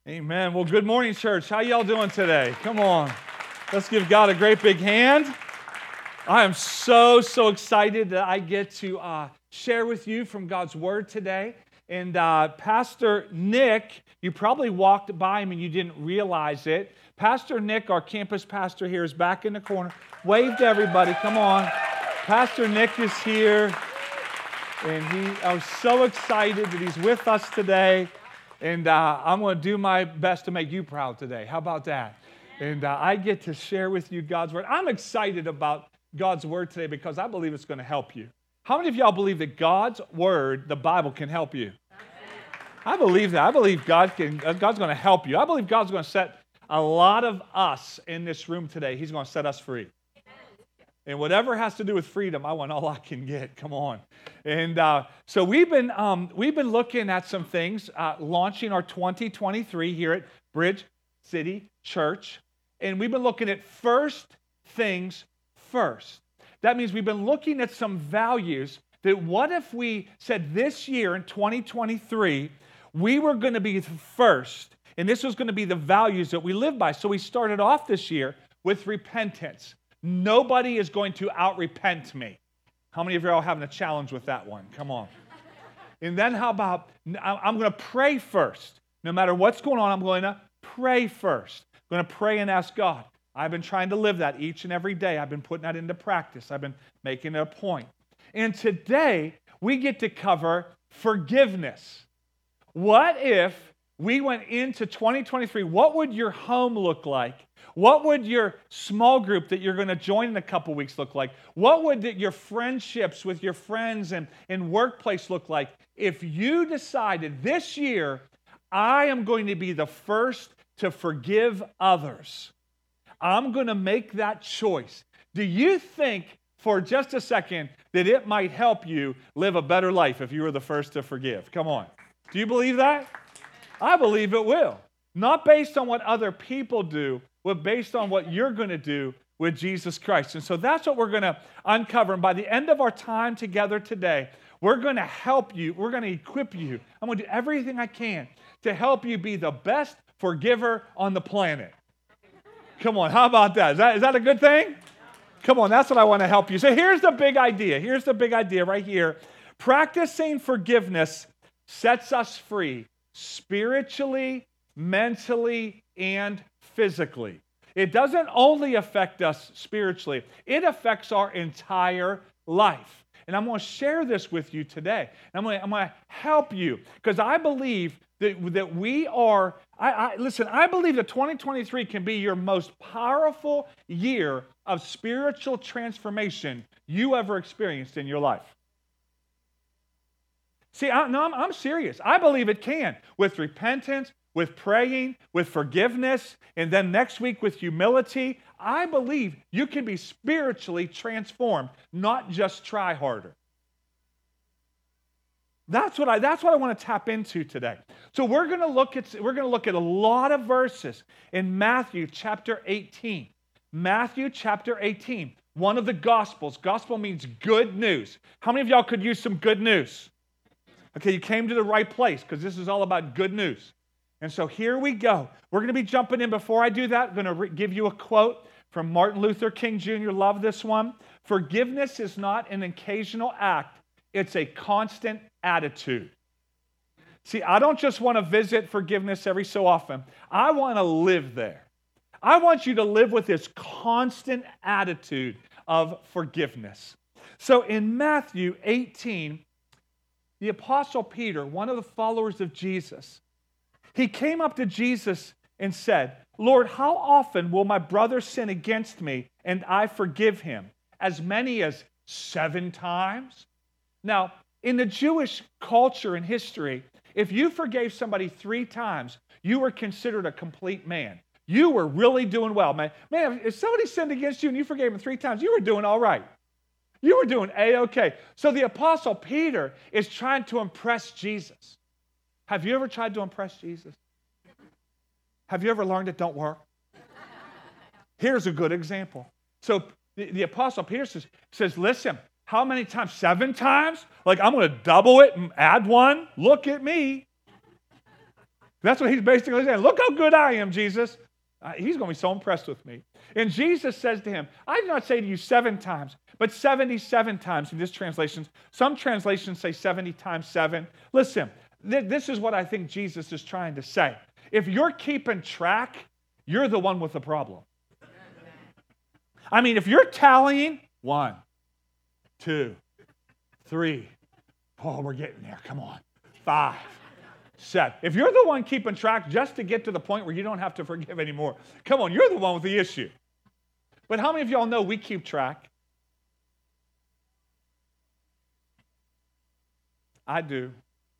Amen. Well, good morning, church. How y'all doing today? Come on. Let's give God a great big hand. I am so excited that I get to share with you from God's Word today. And Pastor Nick, you probably walked by him and you didn't realize it. Pastor Nick, our campus pastor here, is back in the corner. Wave to everybody. Come on. Pastor Nick is here. And I'm so excited that he's with us today. And I'm going to do my best to make you proud today. How about that? And I get to share with you God's Word. I'm excited about God's Word today because I believe it's going to help you. How many of y'all believe that God's Word, the Bible, can help you? I believe that. I believe God's going to help you. I believe God's going to set a lot of us in this room today. He's going to set us free. And whatever has to do with freedom, I want all I can get. Come on. And so we've been looking at some things, launching our 2023 here at Bridge City Church. And we've been looking at first things first. That means we've been looking at some values that what if we said this year in 2023, we were going to be first. And this was going to be the values that we live by. So we started off this year with repentance. Nobody is going to out-repent me. How many of you are all having a challenge with that one? Come on. And then how about, I'm going to pray first. No matter what's going on, I'm going to pray first. I'm going to pray and ask God. I've been trying to live that each and every day. I've been putting that into practice. I've been making it a point. And today, we get to cover forgiveness. What if we went into 2023, what would your home look like? What would your small group that you're going to join in a couple weeks look like? What would your friendships with your friends and workplace look like if you decided this year, I am going to be the first to forgive others? I'm going to make that choice. Do you think for just a second that it might help you live a better life if you were the first to forgive? Come on. Do you believe that? I believe it will. Not based on what other people do, but based on what you're going to do with Jesus Christ. And so that's what we're going to uncover. And by the end of our time together today, we're going to help you. We're going to equip you. I'm going to do everything I can to help you be the best forgiver on the planet. Come on, how about that? Is that a good thing? Come on, that's what I want to help you. So here's the big idea. Here's the big idea right here. Practicing forgiveness sets us free spiritually, mentally, and physically. It doesn't only affect us spiritually, it affects our entire life. And I'm going to share this with you today. I'm going to help you because I believe that we are, listen, I believe that 2023 can be your most powerful year of spiritual transformation you ever experienced in your life. See, I'm serious. I believe it can. With repentance, with praying, with forgiveness, and then next week with humility, I believe you can be spiritually transformed, not just try harder. That's what I want to tap into today. So we're going to look at a lot of verses in Matthew chapter 18. Matthew chapter 18, one of the Gospels. Gospel means good news. How many of y'all could use some good news? Okay, you came to the right place because this is all about good news. And so here we go. We're going to be jumping in. Before I do that, I'm going to give you a quote from Martin Luther King Jr. Love this one. Forgiveness is not an occasional act. It's a constant attitude. See, I don't just want to visit forgiveness every so often. I want to live there. I want you to live with this constant attitude of forgiveness. So in Matthew 18, the Apostle Peter, one of the followers of Jesus, he came up to Jesus and said, Lord, how often will my brother sin against me and I forgive him? As many as 7 times? Now, in the Jewish culture and history, if you forgave somebody 3 times, you were considered a complete man. You were really doing well, man. Man, if somebody sinned against you and you forgave them 3 times, you were doing all right. You were doing A-okay. So the Apostle Peter is trying to impress Jesus. Have you ever tried to impress Jesus? Have you ever learned it don't work? Here's a good example. So the Apostle Peter says, listen, how many times? 7 times? Like, I'm going to double it and add 1? Look at me. That's what he's basically saying. Look how good I am, Jesus. He's going to be so impressed with me. And Jesus says to him, I do not say to you 7 times, but 77 times in this translation. Some translations say 70 times 7. Listen, this is what I think Jesus is trying to say. If you're keeping track, you're the one with the problem. I mean, if you're tallying, 1, 2, 3, oh, we're getting there. Come on. 5, 7. If you're the one keeping track just to get to the point where you don't have to forgive anymore, come on, you're the one with the issue. But how many of y'all know we keep track? I do.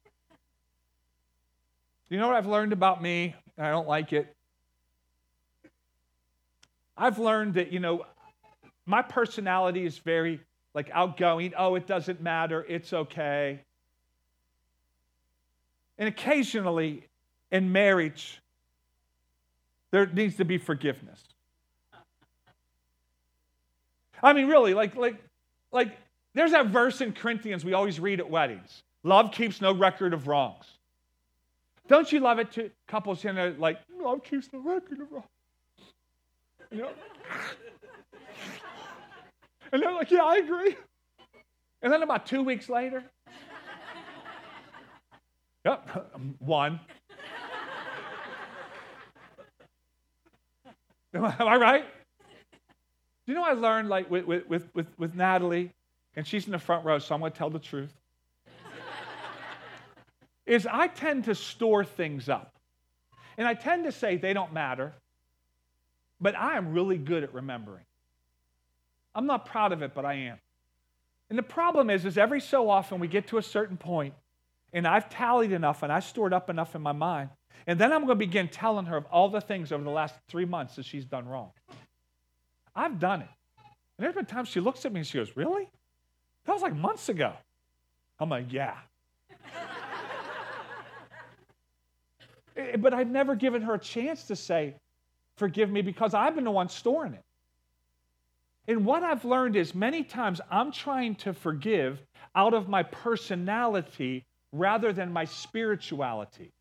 You know what I've learned about me? I don't like it. I've learned that, my personality is very outgoing. Oh, it doesn't matter. It's okay. And occasionally in marriage, there needs to be forgiveness. I mean, really, there's that verse in Corinthians we always read at weddings. Love keeps no record of wrongs. Don't you love it to couples love keeps no record of wrongs? And they're like, yeah, I agree. And then about 2 weeks later, yep, 1. Am I right? Do you know what I learned with Natalie, and she's in the front row, so I'm going to tell the truth, is I tend to store things up. And I tend to say they don't matter, but I am really good at remembering. I'm not proud of it, but I am. And the problem is every so often we get to a certain point, and I've tallied enough, and I stored up enough in my mind, and then I'm going to begin telling her of all the things over the last 3 months that she's done wrong. I've done it. And there's been times she looks at me and she goes, really? That was like months ago. I'm like, yeah. But I've never given her a chance to say, forgive me, because I've been the one storing it. And what I've learned is many times I'm trying to forgive out of my personality rather than my spirituality.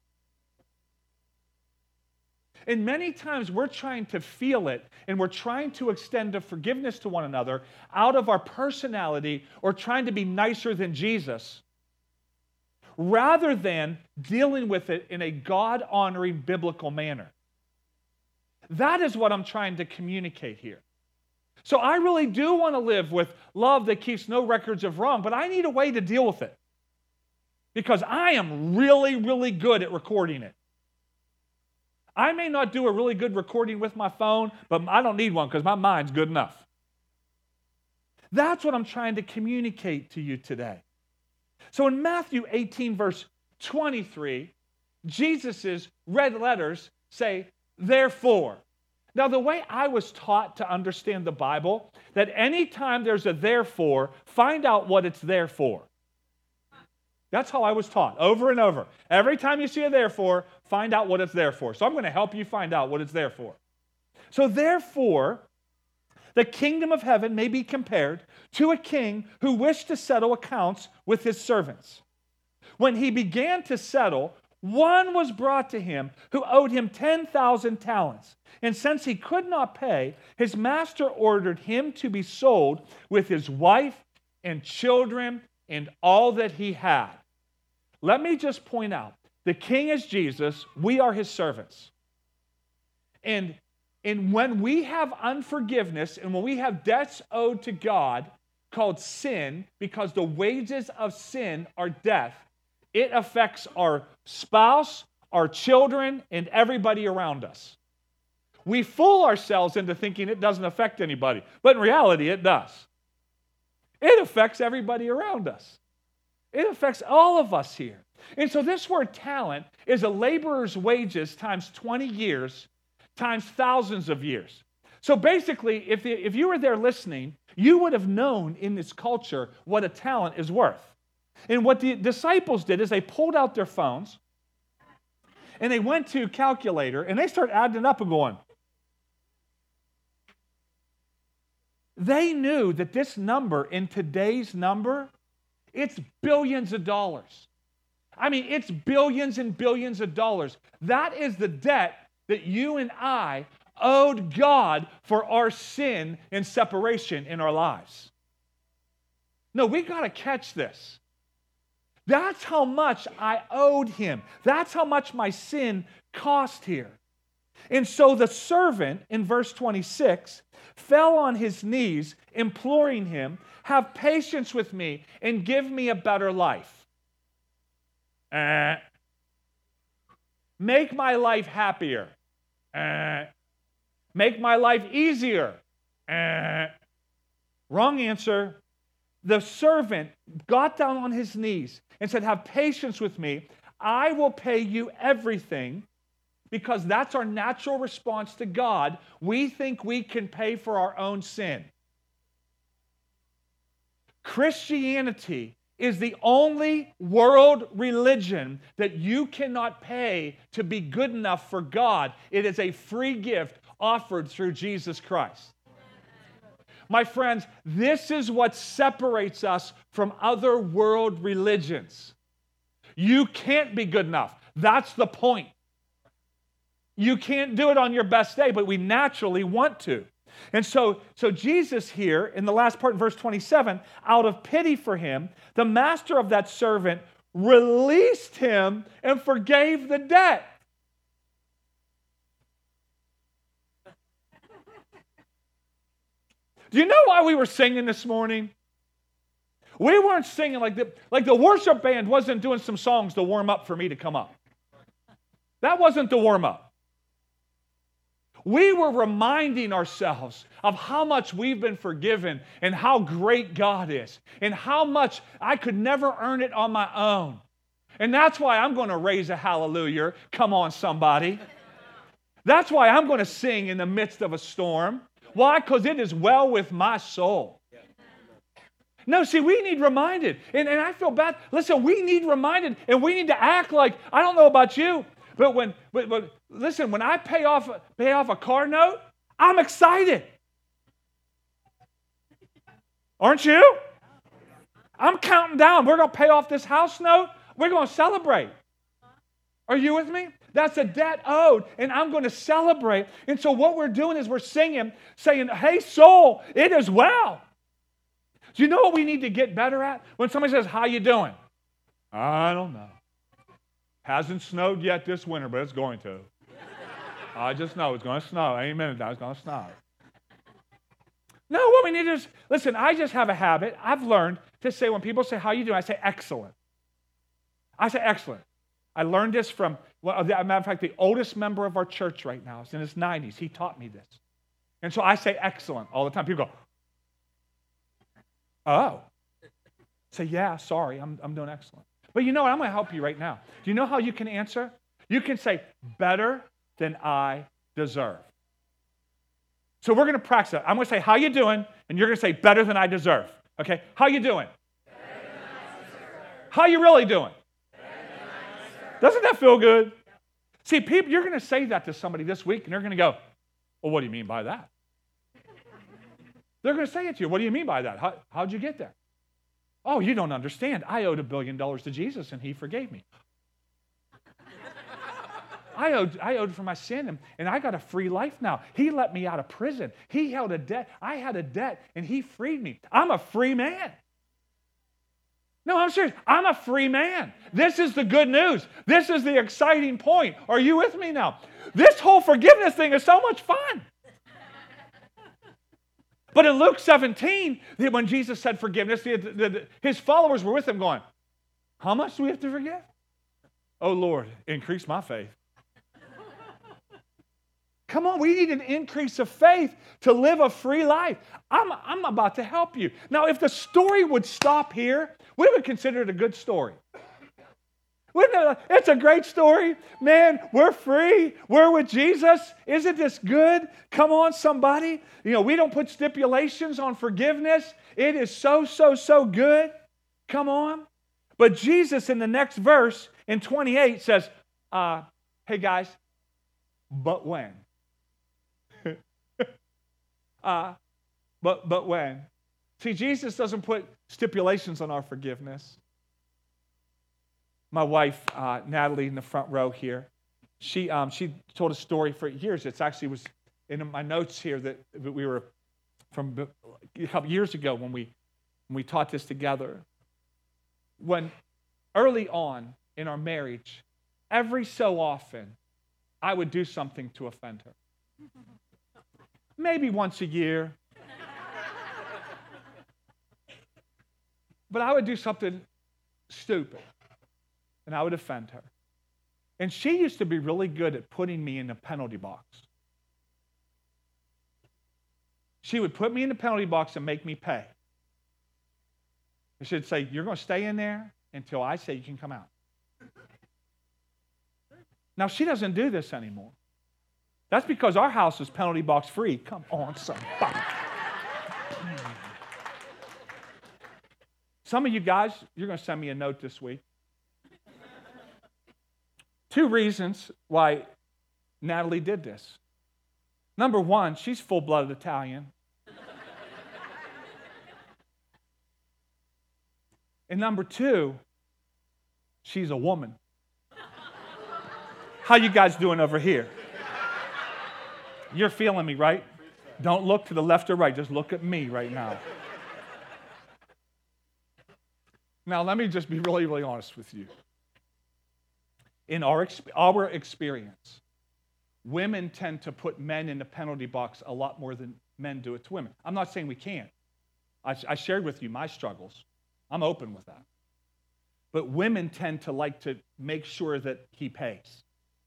And many times we're trying to feel it, and we're trying to extend a forgiveness to one another out of our personality or trying to be nicer than Jesus, rather than dealing with it in a God-honoring biblical manner. That is what I'm trying to communicate here. So I really do want to live with love that keeps no records of wrong, but I need a way to deal with it. Because I am really, really good at recording it. I may not do a really good recording with my phone, but I don't need one because my mind's good enough. That's what I'm trying to communicate to you today. So in Matthew 18, verse 23, Jesus' red letters say, therefore. Now, the way I was taught to understand the Bible, that anytime there's a therefore, find out what it's there for. That's how I was taught, over and over. Every time you see a therefore, find out what it's there for. So I'm going to help you find out what it's there for. So therefore, the kingdom of heaven may be compared to a king who wished to settle accounts with his servants. When he began to settle, one was brought to him who owed him 10,000 talents. And since he could not pay, his master ordered him to be sold with his wife and children and all that he had. Let me just point out, the king is Jesus, we are his servants. And when we have unforgiveness and when we have debts owed to God called sin, because the wages of sin are death, it affects our spouse, our children, and everybody around us. We fool ourselves into thinking it doesn't affect anybody, but in reality it does. It affects everybody around us. It affects all of us here. And so this word talent is a laborer's wages times 20 years times thousands of years. So basically, if you were there listening, you would have known in this culture what a talent is worth. And what the disciples did is they pulled out their phones and they went to a calculator and they started adding up and going. They knew that this number in today's number, it's billions of dollars. I mean, it's billions and billions of dollars. That is the debt that you and I owed God for our sin and separation in our lives. No, we got to catch this. That's how much I owed him. That's how much my sin cost here. And so the servant in verse 26 fell on his knees, imploring him, have patience with me and give me a better life. Make my life happier. Make my life easier. Wrong answer. The servant got down on his knees and said, have patience with me. I will pay you everything, because that's our natural response to God. We think we can pay for our own sin. Christianity is the only world religion that you cannot pay to be good enough for God. It is a free gift offered through Jesus Christ. My friends, this is what separates us from other world religions. You can't be good enough. That's the point. You can't do it on your best day, but we naturally want to. And so Jesus here, in the last part in verse 27, out of pity for him, the master of that servant released him and forgave the debt. Do you know why we were singing this morning? We weren't singing like the worship band wasn't doing some songs to warm up for me to come up. That wasn't the warm up. We were reminding ourselves of how much we've been forgiven and how great God is and how much I could never earn it on my own. And that's why I'm going to raise a hallelujah. Come on, somebody. That's why I'm going to sing in the midst of a storm. Why? Because it is well with my soul. No, see, we need reminded. And I feel bad. Listen, we need reminded, and we need to act like, I don't know about you, but listen, when I pay off a car note, I'm excited. Aren't you? I'm counting down. We're going to pay off this house note. We're going to celebrate. Are you with me? That's a debt owed, and I'm going to celebrate. And so what we're doing is we're singing, saying, hey, soul, it is well. Do you know what we need to get better at? When somebody says, how you doing? I don't know. Hasn't snowed yet this winter, but it's going to. I just know it's going to snow. Any minute now, it's going to snow. No, what we need is, listen, I just have a habit. I've learned to say, when people say, how you doing? I say, excellent. I say, excellent. I learned this from, well, as a matter of fact, the oldest member of our church right now is in his 90s. He taught me this. And so I say excellent all the time. People go, oh. Say, yeah, sorry, I'm doing excellent. But you know what? I'm going to help you right now. Do you know how you can answer? You can say, better than I deserve. So we're going to practice it. I'm going to say, how you doing? And you're going to say, better than I deserve. Okay? How you doing? Better than I deserve. How you really doing? Doesn't that feel good? See, people, you're going to say that to somebody this week, and they're going to go, well, what do you mean by that? They're going to say it to you. What do you mean by that? How'd you get there? Oh, you don't understand. I owed $1 billion to Jesus, and he forgave me. I owed for my sin, and I got a free life now. He let me out of prison. He held a debt. I had a debt, and he freed me. I'm a free man. No, I'm serious. I'm a free man. This is the good news. This is the exciting point. Are you with me now? This whole forgiveness thing is so much fun. But in Luke 17, when Jesus said forgiveness, his followers were with him going, how much do we have to forgive? Oh, Lord, increase my faith. Come on, we need an increase of faith to live a free life. I'm about to help you. Now, if the story would stop here, we would consider it a good story. It's a great story. Man, we're free. We're with Jesus. Isn't this good? Come on, somebody. You know, we don't put stipulations on forgiveness. It is so good. Come on. But Jesus in the next verse, in 28, says, hey guys, but when? But when? See, Jesus doesn't put stipulations on our forgiveness. My wife, Natalie, in the front row here, she told a story for years. It actually was in my notes here that we were from a couple years ago when we taught this together. When early on in our marriage, every so often, I would do something to offend her. Maybe once a year. But I would do something stupid, and I would offend her. And she used to be really good at putting me in the penalty box. She would put me in the penalty box and make me pay. She'd say, you're going to stay in there until I say you can come out. Now, she doesn't do this anymore. That's because our house is penalty box free. Come on, somebody. Some of you guys, you're going to send me a note this week. 2 reasons why Natalie did this. Number 1, she's full-blooded Italian. And number 2, she's a woman. How you guys doing over here? You're feeling me, right? Don't look to the left or right. Just look at me right now. Now, let me just be really, really honest with you. In our experience, women tend to put men in the penalty box a lot more than men do it to women. I'm not saying we can't. I shared with you my struggles. I'm open with that. But women tend to like to make sure that he pays.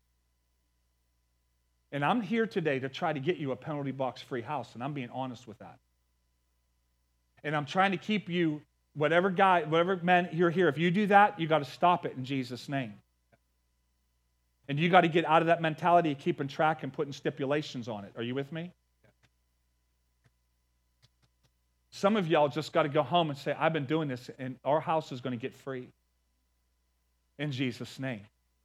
And I'm here today to try to get you a penalty box-free house, and I'm being honest with that. And I'm trying to keep you, whatever men you're here, if you do that, you got to stop it in Jesus' name. And you got to get out of that mentality of keeping track and putting stipulations on it. Are you with me? Some of y'all just got to go home and say, I've been doing this, and our house is going to get free. In Jesus' name.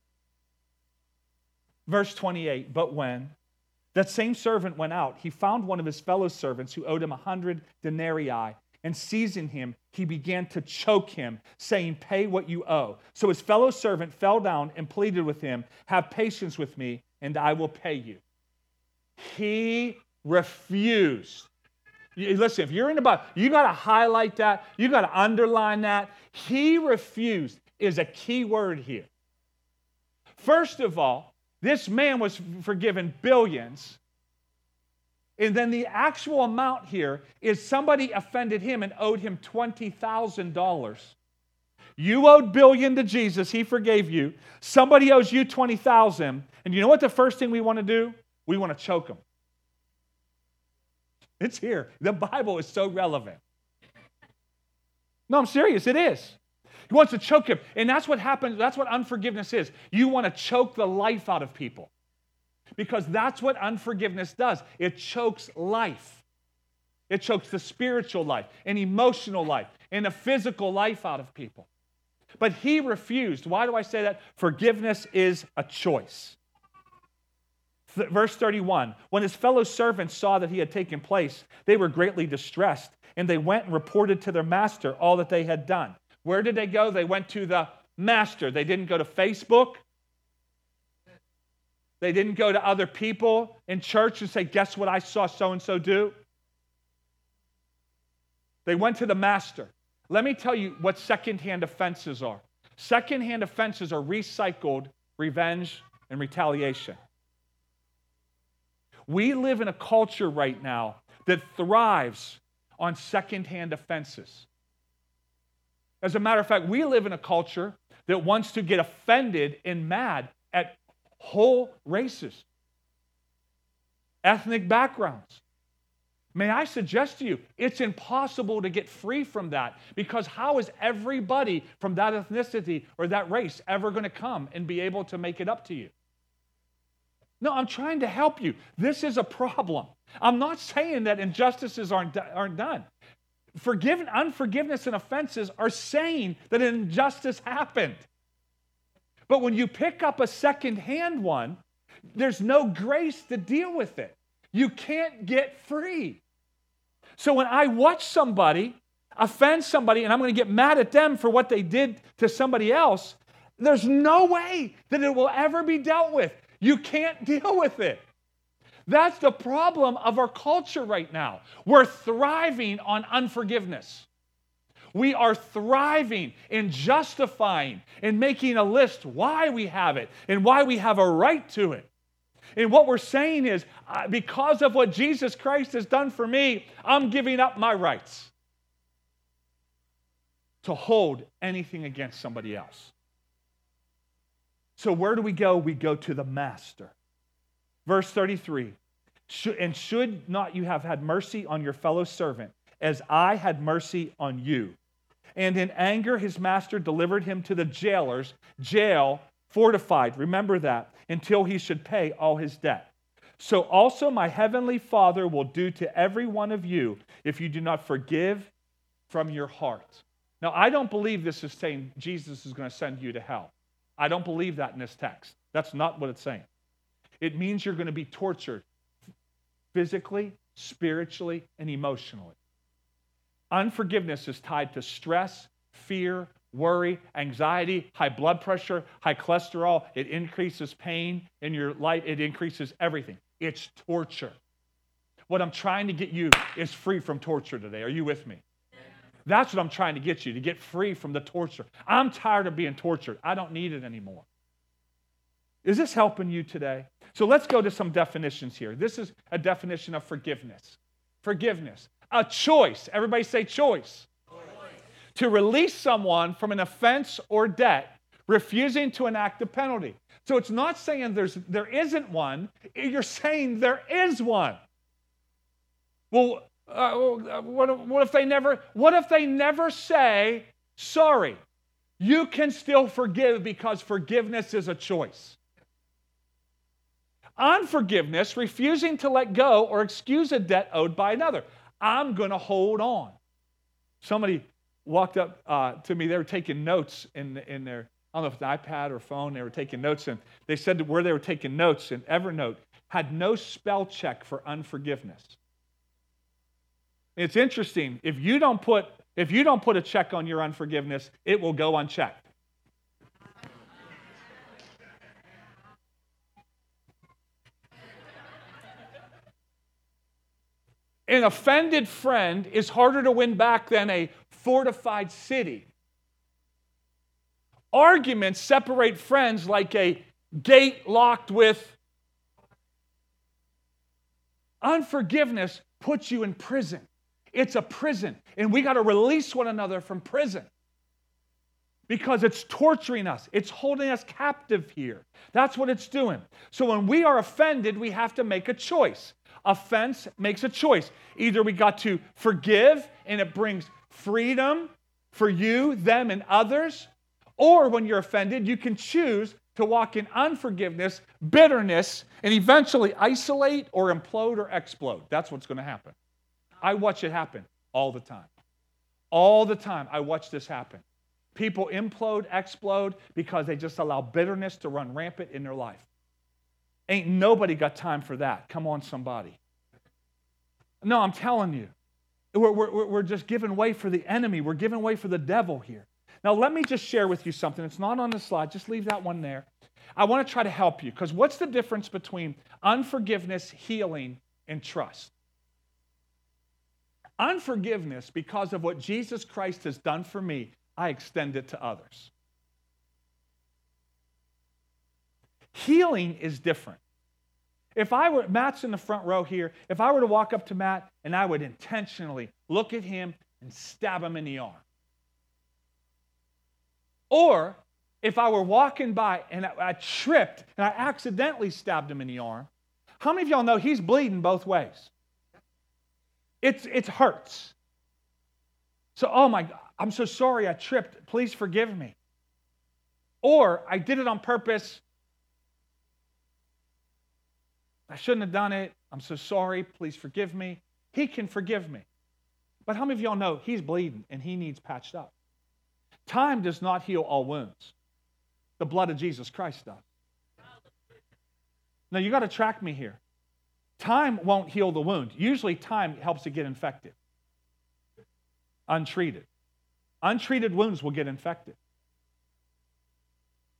Verse 28, but when that same servant went out, he found one of his fellow servants who owed him 100 denarii, and seizing him, he began to choke him, saying, pay what you owe. So his fellow servant fell down and pleaded with him, have patience with me, and I will pay you. He refused. Listen, if you're in the Bible, you got to highlight that. You got to underline that. He refused is a key word here. First of all, this man was forgiven billions. And then the actual amount here is somebody offended him and owed him $20,000. You owed billion to Jesus. He forgave you. Somebody owes you $20,000. And you know what the first thing we want to do? We want to choke them. It's here. The Bible is so relevant. No, I'm serious. It is. He wants to choke him. And that's what happens. That's what unforgiveness is. You want to choke the life out of people. Because that's what unforgiveness does. It chokes life. It chokes the spiritual life, and emotional life, and the physical life out of people. But he refused. Why do I say that? Forgiveness is a choice. Verse 31, when his fellow servants saw that he had taken place, they were greatly distressed, and they went and reported to their master all that they had done. Where did they go? They went to the master. They didn't go to Facebook. They didn't go to other people in church and say, guess what I saw so-and-so do? They went to the master. Let me tell you what secondhand offenses are. Secondhand offenses are recycled revenge and retaliation. We live in a culture right now that thrives on secondhand offenses. As a matter of fact, we live in a culture that wants to get offended and mad at whole races, ethnic backgrounds. May I suggest to you, it's impossible to get free from that, because how is everybody from that ethnicity or that race ever going to come and be able to make it up to you? No, I'm trying to help you. This is a problem. I'm not saying that injustices aren't done. Unforgiveness and offenses are saying that an injustice happened. But when you pick up a second-hand one, there's no grace to deal with it. You can't get free. So when I watch somebody offend somebody and I'm going to get mad at them for what they did to somebody else, There's no way that it will ever be dealt with. You can't deal with it. That's the problem of our culture right now. We're thriving on unforgiveness. We are thriving in justifying and making a list why we have it and why we have a right to it. And what we're saying is, because of what Jesus Christ has done for me, I'm giving up my rights to hold anything against somebody else. So where do we go? We go to the Master. Verse 33, and should not you have had mercy on your fellow servant, as I had mercy on you? And in anger his master delivered him to the jailers, jail fortified, remember that, until he should pay all his debt. So also my heavenly Father will do to every one of you if you do not forgive from your heart. Now, I don't believe this is saying Jesus is going to send you to hell. I don't believe that in this text. That's not what it's saying. It means you're going to be tortured physically, spiritually, and emotionally. Unforgiveness is tied to stress, fear, worry, anxiety, high blood pressure, high cholesterol. It increases pain in your life. It increases everything. It's torture. What I'm trying to get you is free from torture today. Are you with me? That's what I'm trying to get you, to get free from the torture. I'm tired of being tortured. I don't need it anymore. Is this helping you today? So let's go to some definitions here. This is a definition of forgiveness. Forgiveness. A choice. Everybody say choice. To release someone from an offense or debt, refusing to enact a penalty. So it's not saying there isn't one. You're saying there is one. Well, what if they never say sorry? You can still forgive because forgiveness is a choice. Unforgiveness, refusing to let go or excuse a debt owed by another. I'm going to hold on. Somebody walked up to me. They were taking notes in their, I don't know if it's an iPad or phone. They were taking notes, and they said where they were taking notes in Evernote had no spell check for unforgiveness. It's interesting. If you don't put a check on your unforgiveness, it will go unchecked. An offended friend is harder to win back than a fortified city. Arguments separate friends like a gate locked with. Unforgiveness puts you in prison. It's a prison, and we got to release one another from prison because it's torturing us. It's holding us captive here. That's what it's doing. So when we are offended, we have to make a choice. Offense makes a choice. Either we got to forgive, and it brings freedom for you, them, and others, or when you're offended, you can choose to walk in unforgiveness, bitterness, and eventually isolate or implode or explode. That's what's going to happen. I watch it happen all the time. All the time I watch this happen. People implode, explode because they just allow bitterness to run rampant in their life. Ain't nobody got time for that. Come on, somebody. No, I'm telling you. We're just giving way for the enemy. We're giving way for the devil here. Now, let me just share with you something. It's not on the slide. Just leave that one there. I want to try to help you because what's the difference between unforgiveness, healing, and trust? Unforgiveness, because of what Jesus Christ has done for me, I extend it to others. Healing is different. If I were, Matt's in the front row here, if I were to walk up to Matt and I would intentionally look at him and stab him in the arm. Or if I were walking by and I tripped and I accidentally stabbed him in the arm, how many of y'all know he's bleeding both ways? It hurts. So, oh my God, I'm so sorry I tripped. Please forgive me. Or I did it on purpose. I shouldn't have done it. I'm so sorry. Please forgive me. He can forgive me. But how many of y'all know he's bleeding and he needs patched up? Time does not heal all wounds. The blood of Jesus Christ does. Now, you got to track me here. Time won't heal the wound. Usually time helps it get infected. Untreated. Untreated wounds will get infected.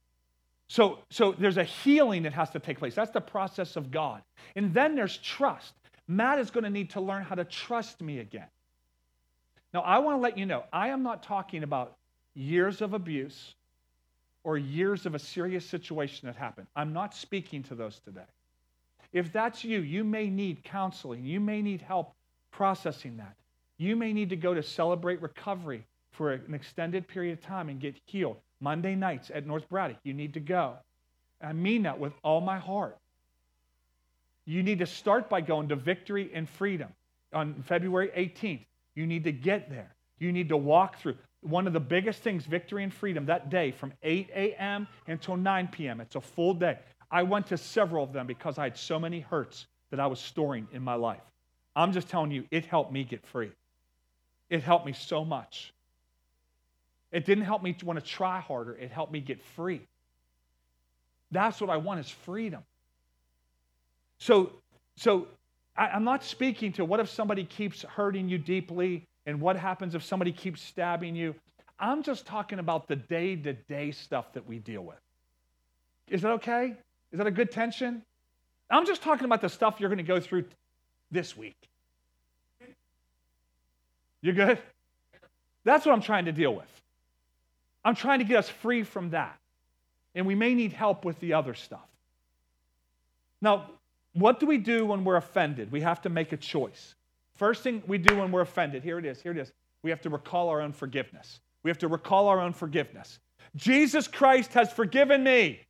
So there's a healing that has to take place. That's the process of God. And then there's trust. Matt is going to need to learn how to trust me again. Now, I want to let you know, I am not talking about years of abuse or years of a serious situation that happened. I'm not speaking to those today. If that's you, you may need counseling. You may need help processing that. You may need to go to Celebrate Recovery for an extended period of time and get healed. Monday nights at North Braddock, you need to go. I mean that with all my heart. You need to start by going to Victory and Freedom on February 18th. You need to get there. You need to walk through. One of the biggest things, Victory and Freedom, that day from 8 a.m. until 9 p.m. It's a full day. I went to several of them because I had so many hurts that I was storing in my life. I'm just telling you, it helped me get free. It helped me so much. It didn't help me to want to try harder. It helped me get free. That's what I want is freedom. So I'm not speaking to what if somebody keeps hurting you deeply and what happens if somebody keeps stabbing you. I'm just talking about the day-to-day stuff that we deal with. Is that okay? Is that a good tension? I'm just talking about the stuff you're going to go through this week. You good? That's what I'm trying to deal with. I'm trying to get us free from that. And we may need help with the other stuff. Now, what do we do when we're offended? We have to make a choice. First thing we do when we're offended, here it is. We have to recall our own forgiveness. We have to recall our own forgiveness. Jesus Christ has forgiven me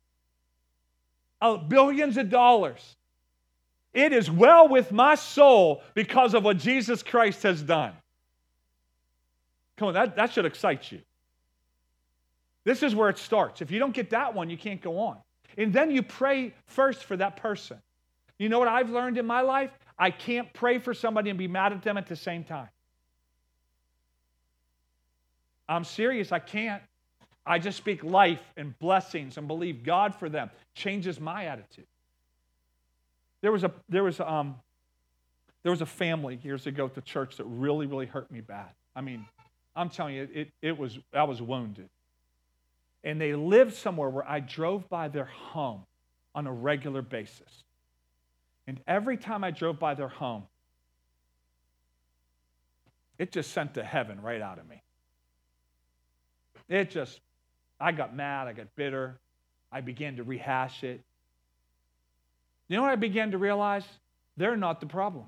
billions of dollars. It is well with my soul because of what Jesus Christ has done. Come on, that should excite you. This is where it starts. If you don't get that one, you can't go on. And then you pray first for that person. You know what I've learned in my life? I can't pray for somebody and be mad at them at the same time. I'm serious, I can't. I just speak life and blessings and believe God for them. Changes my attitude. There was a family years ago at the church that really, really hurt me bad. I mean, I'm telling you, I was wounded. And they lived somewhere where I drove by their home on a regular basis. And every time I drove by their home, it just sent the heaven right out of me. I got mad, I got bitter, I began to rehash it. You know what I began to realize? They're not the problem.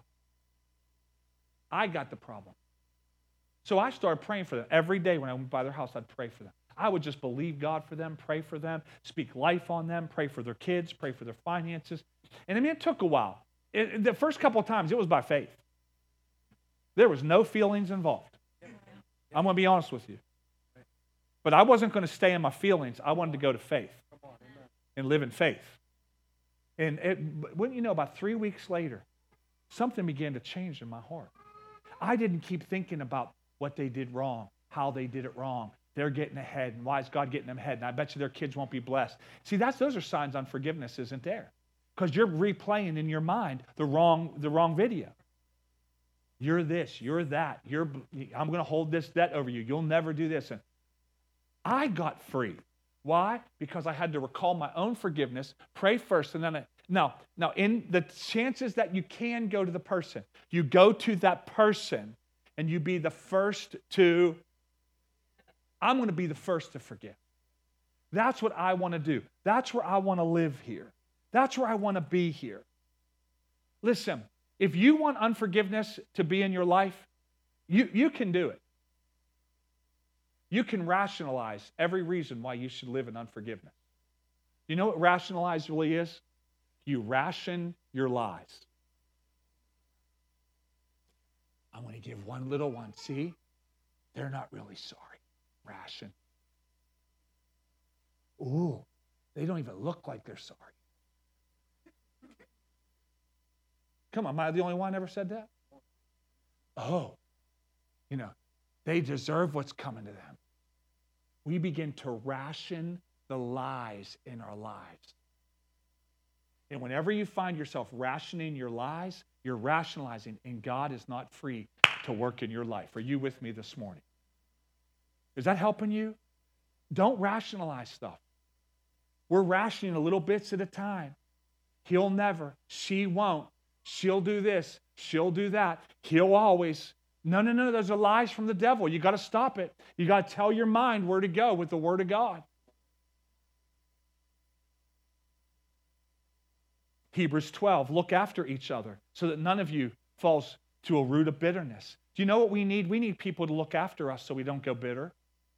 I got the problem. So I started praying for them. Every day when I went by their house, I'd pray for them. I would just believe God for them, pray for them, speak life on them, pray for their kids, pray for their finances. And I mean, it took a while. The first couple of times, it was by faith. There was no feelings involved. I'm going to be honest with you. But I wasn't going to stay in my feelings. I wanted to go to faith and live in faith. And wouldn't you know, about 3 weeks later, something began to change in my heart. I didn't keep thinking about what they did wrong, how they did it wrong. They're getting ahead, and why is God getting them ahead? And I bet you their kids won't be blessed. See, those are signs unforgiveness isn't there. Because you're replaying in your mind the wrong video. You're this, you're that. I'm going to hold this debt over you. You'll never do this. And I got free. Why? Because I had to recall my own forgiveness, pray first, and then now in the chances that you can go to the person, you go to that person and you be the first to, I'm going to be the first to forgive. That's what I want to do. That's where I want to live here. That's where I want to be here. Listen, if you want unforgiveness to be in your life, you can do it. You can rationalize every reason why you should live in unforgiveness. You know what rationalize really is? You ration your lies. I want to give one little one. See? They're not really sorry. Ration. Ooh, they don't even look like they're sorry. Come on, am I the only one ever said that? Oh, they deserve what's coming to them. We begin to ration the lies in our lives. And whenever you find yourself rationing your lies, you're rationalizing, and God is not free to work in your life. Are you with me this morning? Is that helping you? Don't rationalize stuff. We're rationing a little bits at a time. He'll never. She won't. She'll do this. She'll do that. He'll always. No. Those are lies from the devil. You got to stop it. You got to tell your mind where to go with the Word of God. Hebrews 12, look after each other so that none of you falls to a root of bitterness. Do you know what we need? We need people to look after us so we don't go bitter.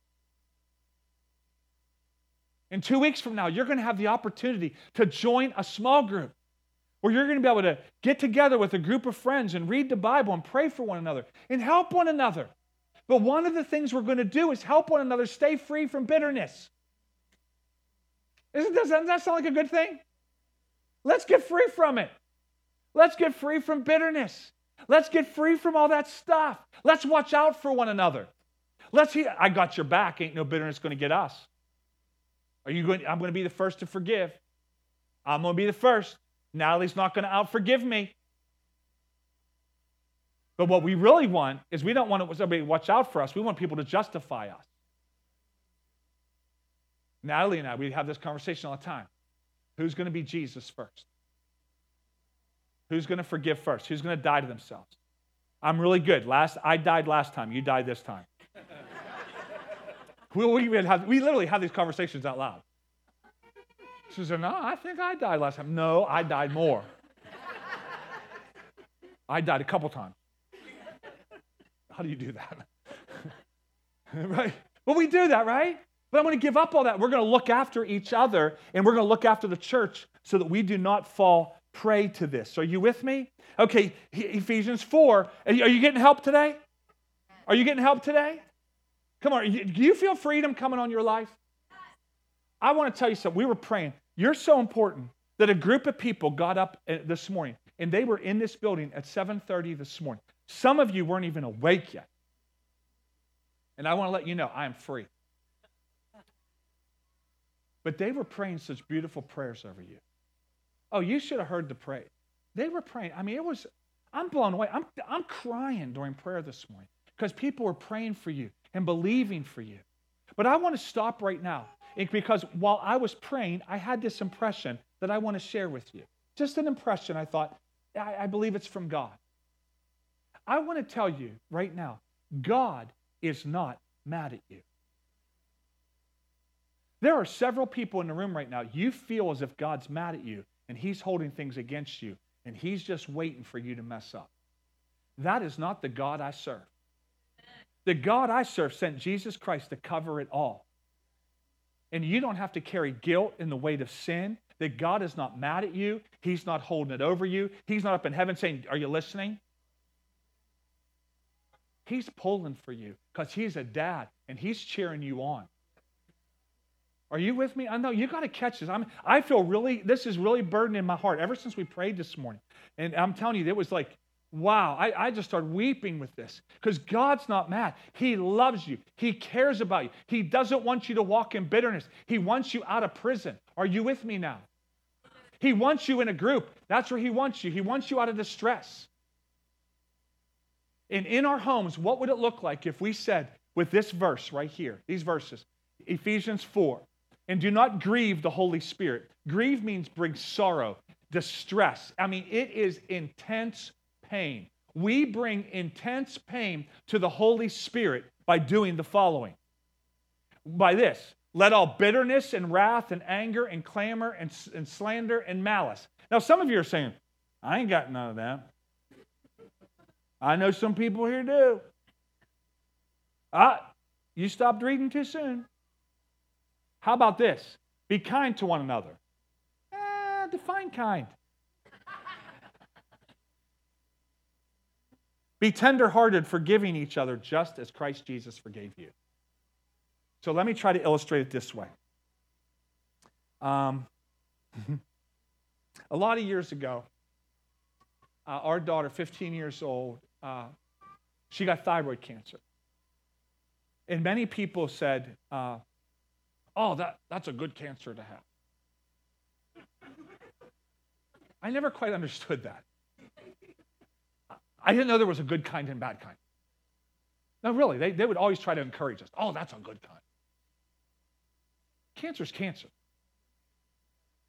In 2 weeks from now, you're going to have the opportunity to join a small group where you're going to be able to get together with a group of friends and read the Bible and pray for one another and help one another. But one of the things we're going to do is help one another stay free from bitterness. Doesn't that sound like a good thing? Let's get free from it. Let's get free from bitterness. Let's get free from all that stuff. Let's watch out for one another. I got your back. Ain't no bitterness going to get us. I'm going to be the first to forgive. I'm going to be the first. Natalie's not going to out-forgive me. But what we really want is we don't want somebody to watch out for us. We want people to justify us. Natalie and I, we have this conversation all the time. Who's going to be Jesus first? Who's going to forgive first? Who's going to die to themselves? I'm really good. I died last time. You died this time. We literally have these conversations out loud. She said, no, I think I died last time. No, I died more. I died a couple times. How do you do that? Right? Well, we do that, right? But I'm going to give up all that. We're going to look after each other, and we're going to look after the church so that we do not fall prey to this. Are you with me? Okay, Ephesians 4. Are you getting help today? Are you getting help today? Come on, do you feel freedom coming on your life? I want to tell you something. We were praying. You're so important that a group of people got up this morning, and they were in this building at 7:30 this morning. Some of you weren't even awake yet. And I want to let you know, I am free. But they were praying such beautiful prayers over you. Oh, you should have heard the praise. They were praying. I mean, I'm blown away. I'm crying during prayer this morning because people were praying for you and believing for you. But I want to stop right now because while I was praying, I had this impression that I want to share with you. Just an impression. I thought, I believe it's from God. I want to tell you right now, God is not mad at you. There are several people in the room right now, you feel as if God's mad at you and He's holding things against you and He's just waiting for you to mess up. That is not the God I serve. The God I serve sent Jesus Christ to cover it all. And you don't have to carry guilt in the weight of sin. That God is not mad at you. He's not holding it over you. He's not up in heaven saying, are you listening? He's pulling for you because He's a dad and He's cheering you on. Are you with me? I know you got to catch this. I feel this is really burdening my heart ever since we prayed this morning. And I'm telling you, it was like, wow, I just started weeping with this because God's not mad. He loves you. He cares about you. He doesn't want you to walk in bitterness. He wants you out of prison. Are you with me now? He wants you in a group. That's where He wants you. He wants you out of distress. And in our homes, what would it look like if we said with this verse right here, these verses, Ephesians 4, and do not grieve the Holy Spirit. Grieve means bring sorrow, distress. I mean, it is intense pain. We bring intense pain to the Holy Spirit by doing the following. By this, let all bitterness and wrath and anger and clamor and slander and malice. Now, some of you are saying, I ain't got none of that. I know some people here do. You stopped reading too soon. How about this? Be kind to one another. Define kind. Be tenderhearted, forgiving each other just as Christ Jesus forgave you. So let me try to illustrate it this way. A lot of years ago, our daughter, 15 years old, she got thyroid cancer. And many people said, that's a good cancer to have. I never quite understood that. I didn't know there was a good kind and bad kind. No, really, they would always try to encourage us. Oh, that's a good kind. Cancer's cancer.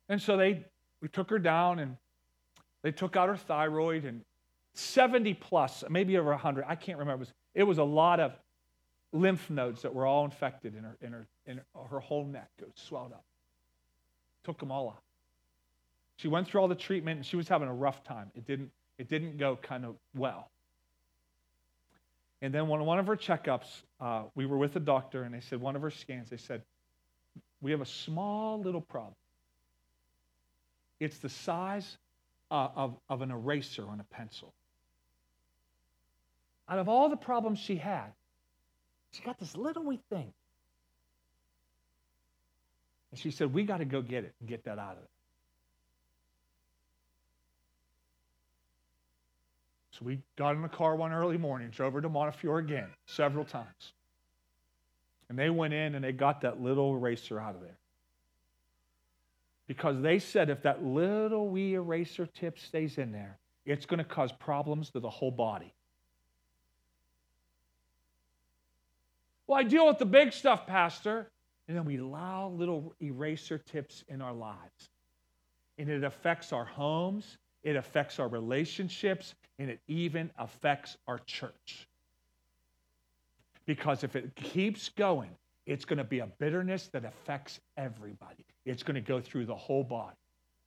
And so we took her down, and they took out her thyroid, and 70 plus, maybe over 100, I can't remember. It was a lot of lymph nodes that were all infected in her whole neck. It was swelled up. Took them all out. She went through all the treatment, and she was having a rough time. It didn't go kind of well. And then one of her checkups, we were with a doctor, and they said, one of her scans, they said, we have a small little problem. It's the size of an eraser on a pencil. Out of all the problems she had, she got this little wee thing. And she said, we got to go get it and get that out of it. So we got in the car one early morning, drove her to Montefiore again, several times. And they went in and they got that little eraser out of there. Because they said if that little wee eraser tip stays in there, it's going to cause problems to the whole body. Well, I deal with the big stuff, Pastor. And then we allow little eraser tips in our lives. And it affects our homes, it affects our relationships, and it even affects our church. Because if it keeps going, it's going to be a bitterness that affects everybody. It's going to go through the whole body.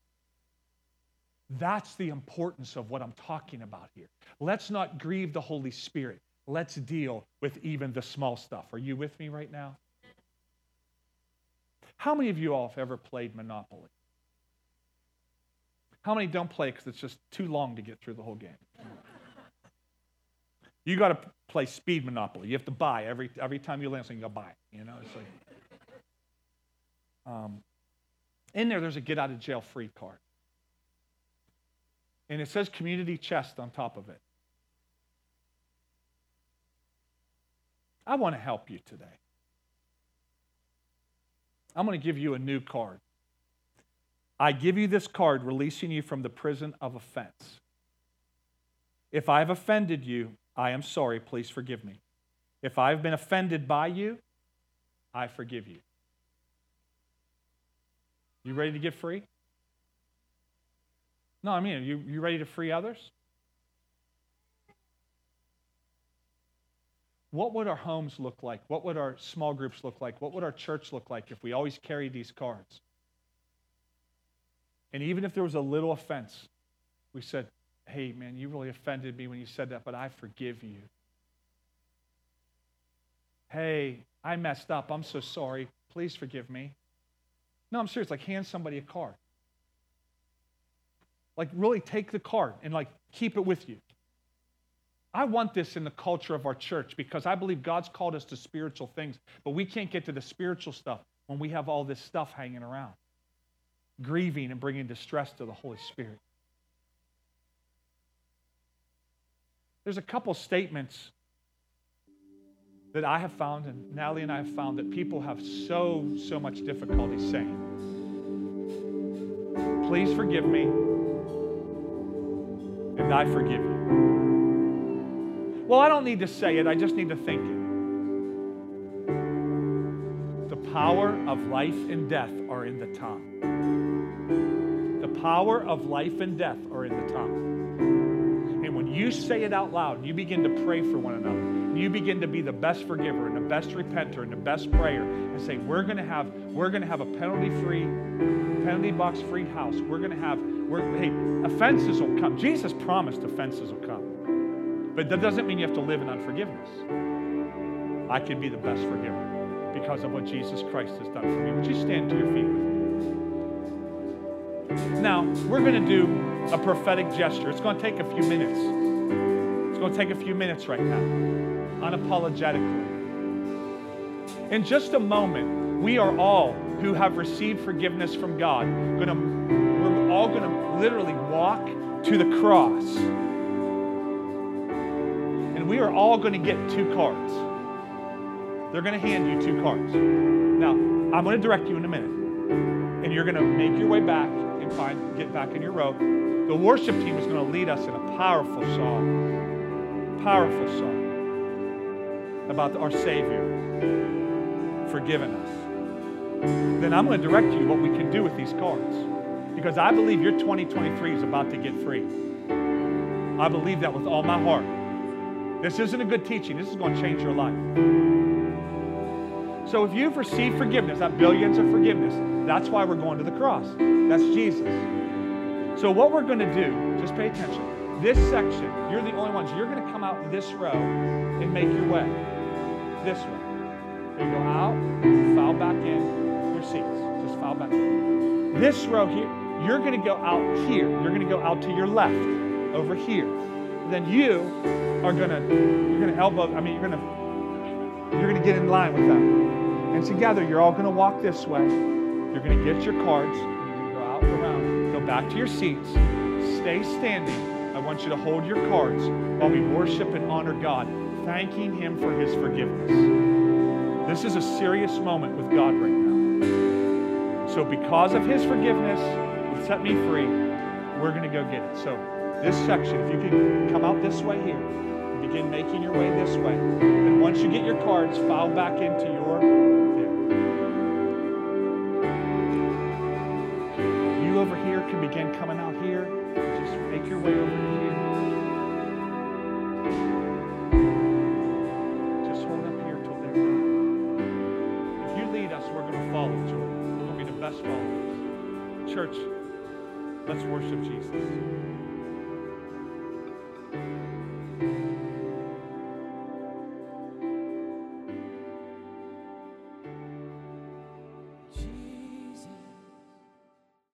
That's the importance of what I'm talking about here. Let's not grieve the Holy Spirit. Let's deal with even the small stuff. Are you with me right now? How many of you all have ever played Monopoly? How many don't play because it's just too long to get through the whole game? You got to play speed Monopoly. You have to buy every time you land something. You got to buy it. You know, it's like in there's a get out of jail free card, and it says community chest on top of it. I want to help you today. I'm going to give you a new card. I give you this card releasing you from the prison of offense. If I have offended you, I am sorry. Please forgive me. If I've been offended by you, I forgive you. You ready to get free? No, I mean, you ready to free others? What would our homes look like? What would our small groups look like? What would our church look like if we always carried these cards? And even if there was a little offense, we said, hey, man, you really offended me when you said that, but I forgive you. Hey, I messed up. I'm so sorry. Please forgive me. No, I'm serious. Like, hand somebody a card. Like, really take the card and, like, keep it with you. I want this in the culture of our church because I believe God's called us to spiritual things, but we can't get to the spiritual stuff when we have all this stuff hanging around, grieving and bringing distress to the Holy Spirit. There's a couple statements that I have found, and Natalie and I have found, that people have so much difficulty saying. Please forgive me, and I forgive you. Well, I don't need to say it, I just need to think it. The power of life and death are in the tongue. The power of life and death are in the tongue. And when you say it out loud, you begin to pray for one another. And you begin to be the best forgiver and the best repenter and the best prayer and say, we're going to have a penalty box free house. Hey, offenses will come. Jesus promised offenses will come. But that doesn't mean you have to live in unforgiveness. I can be the best forgiver because of what Jesus Christ has done for me. Would you stand to your feet with me? Now, we're going to do a prophetic gesture. It's going to take a few minutes. It's going to take a few minutes right now, unapologetically. In just a moment, we are all who have received forgiveness from God, we're all going to literally walk to the cross. We are all going to get 2 cards. They're going to hand you 2 cards. Now, I'm going to direct you in a minute. And you're going to make your way back and get back in your row. The worship team is going to lead us in a powerful song about our Savior forgiving us. Then I'm going to direct you what we can do with these cards. because I believe your 2023 is about to get free. I believe that with all my heart. This isn't a good teaching. This is going to change your life. So if you've received forgiveness, that billions of forgiveness, that's why we're going to the cross. That's Jesus. So what we're going to do, just pay attention. This section, you're the only ones. You're going to come out this row and make your way. This way. You go out, file back in your seats. Just file back in. This row here, you're going to go out here. You're going to go out to your left, over here. Then you are going to, you're going to elbow, you're going to get in line with them. And together, you're all going to walk this way. You're going to get your cards. And you're going to go out and around. Go back to your seats. Stay standing. I want you to hold your cards while we worship and honor God, thanking Him for His forgiveness. This is a serious moment with God right now. So because of His forgiveness, He set me free, we're going to go get it. So this section, if you can come out this way here, and begin making your way this way. And once you get your cards, file back into your there. You over here can begin coming out here. Just make your way over here. Just hold up here till they're done. If you lead us, we're going to follow, Jordan. We're going to be the best followers. Church, let's worship Jesus.